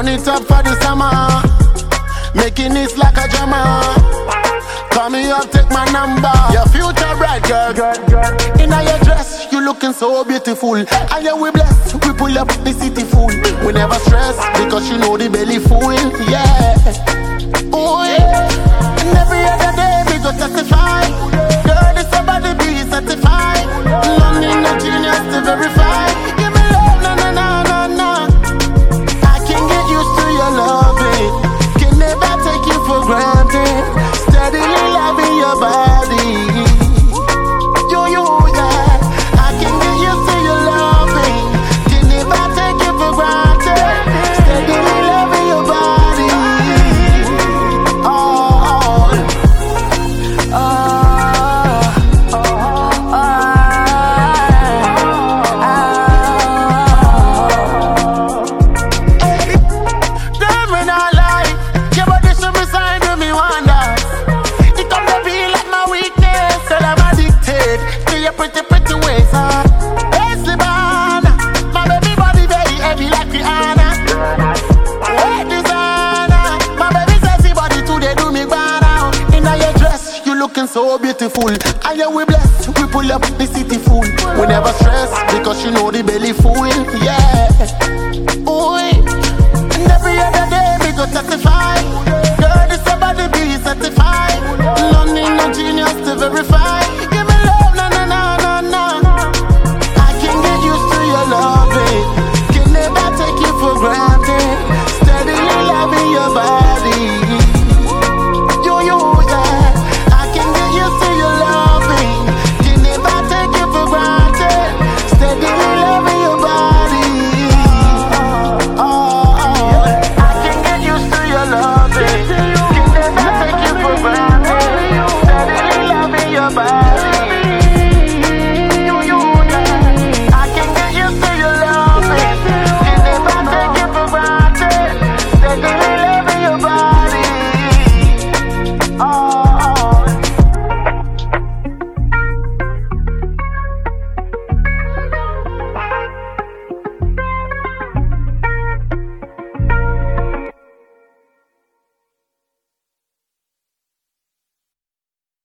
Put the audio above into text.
it up for the summer, making it like a drama. Call me up, take my number. Your future bright, girl. In your dress, you looking so beautiful. And yeah, we blessed, we pull up the city full. We never stress, because you know the belly full. Yeah. Oh yeah. And every other day we go testify. Girl, this somebody be certified. None in the genius to verify. Give me love, na na na na na. I can get used to your loving. Can never take you for granted. Steadily loving your body. You, yeah. I can get used to your loving. Can never take you for granted. Steadily loving your body. Oh, oh, oh, Girl, when I lie, your body should be signed to me wonders. It come to be like my weakness, so I'm addicted to your pretty, pretty ways. Hey, Sibana, my baby body very heavy like Rihanna. Hey, designer, my baby sexy body today do me banana. In your dress, you looking so beautiful. And yeah, we blessed, we pull up the city full. We never stress, because you know the belly full. Yeah. Ooh, and every other day we go testify.